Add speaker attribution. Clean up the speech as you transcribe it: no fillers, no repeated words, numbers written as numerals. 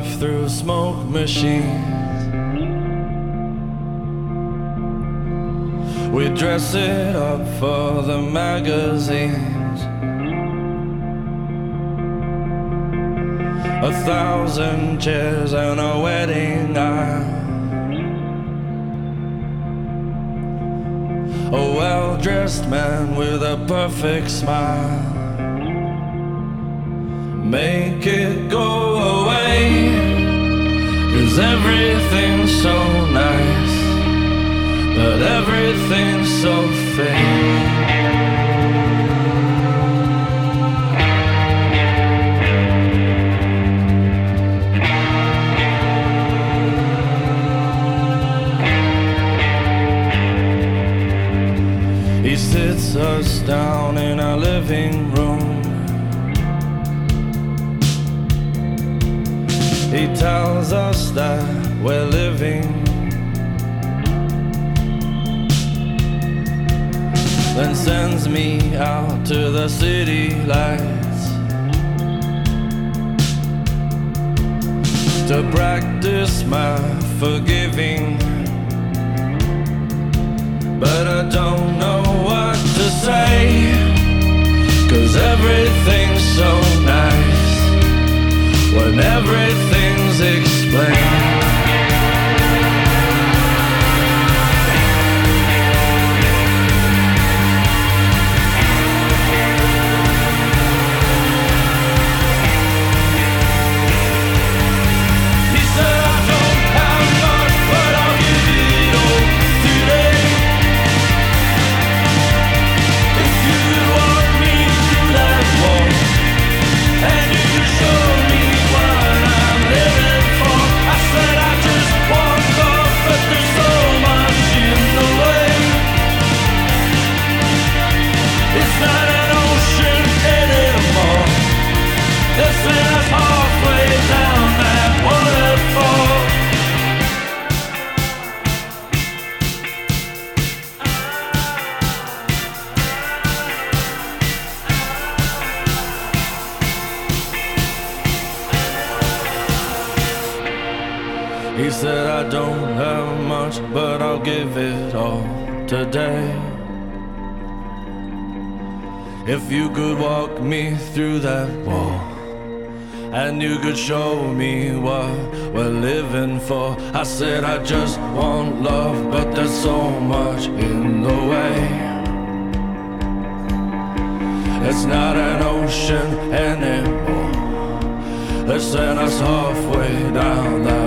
Speaker 1: through smoke machines. We dress it up for the magazines. 1,000 chairs and a wedding aisle. A well-dressed man with a perfect smile. Make it go away, 'cause everything's so nice, but everything's so fake. He sits us down in our living room. He tells us that we're living, then sends me out to the city lights to practice my forgiving. But I don't know what to say, 'cause everything's so nice when everything's explained. He said I don't have much, but I'll give it all today. If you walk me through that wall and you show me what I'm living for, I said I just want love, but there's so much in the way. It's not an ocean anymore. They sent us halfway down that waterfall. He said I don't have much, but I'll give it all today. If you could walk me through that wall and you could show me what we're living for, I said I just want love, but there's so much in the way. It's not an ocean anymore. They sent us halfway down that